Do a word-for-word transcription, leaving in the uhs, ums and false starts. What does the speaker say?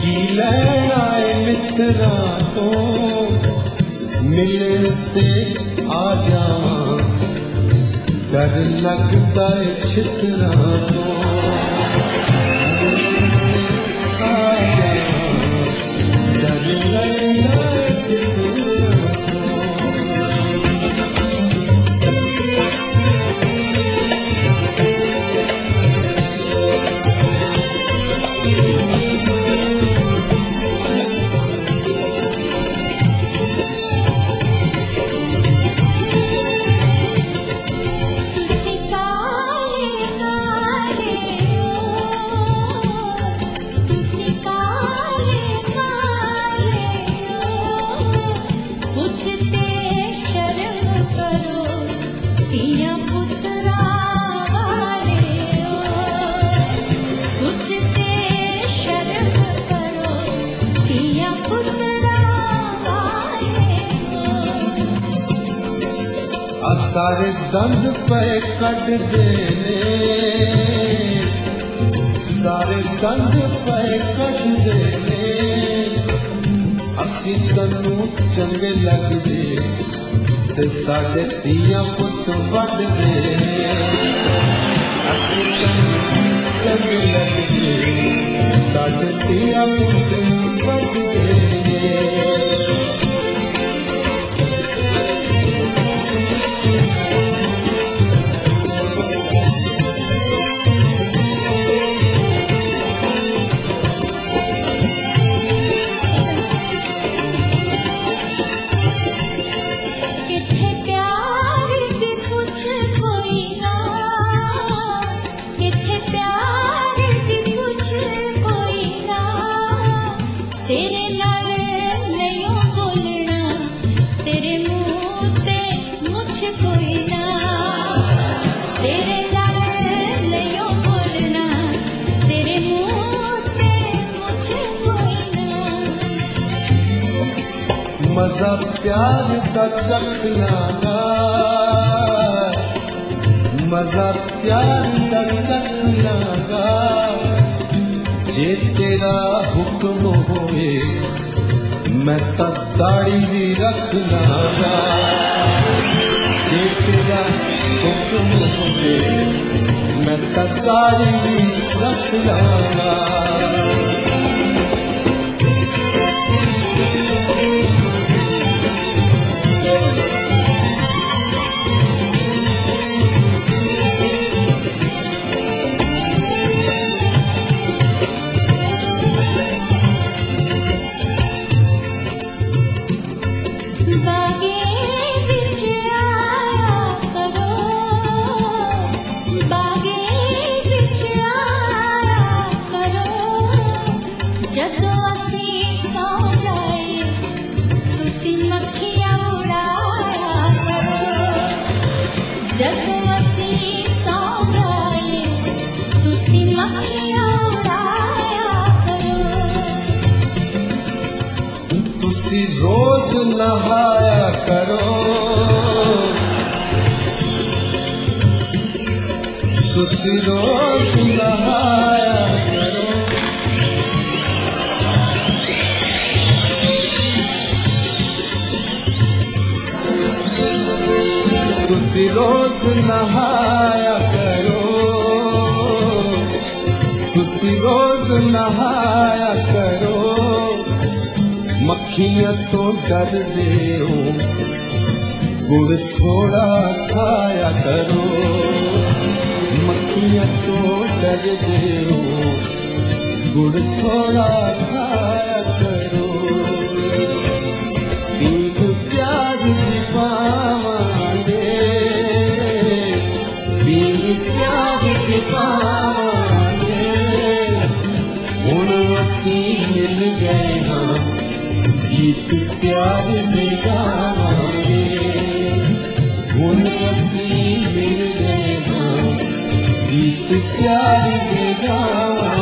की लैना मित्रा तो मिलने ते आ जावां डर लगता है छितरा तो आ जावां डर लगता है छितरा सारे दंद पे कट देने सारे दंद पे कट देने असी तनू चंगे लगदे ते साडे तियां पुत वड देने असी तनू चंगे लगदे साडे तियां पुत वड देने मजा प्यार का चखना मजा प्यार का चखना जे तेरा हुक्म होए मैं तो दाढ़ी भी रखना जे तेरा हुक्म होए मैं तो दाढ़ी भी रखना रोज नहाया करो तुसी रोज नहाया करो तुसी रोज नहाया करो तुसी रोज नहाया करो मक्खियां तो डर दे हो गुड़ थोड़ा खाया करो मक्खियां तो डर दे हो गुड़ थोड़ा खाया करो पीक प्यार की पावांगे पीक प्यार की पावांगे हुण असी मिल गए हाँ गीत प्यार में गावांगे हुण असी मिल गए हाँ गीत प्यार में गावांगे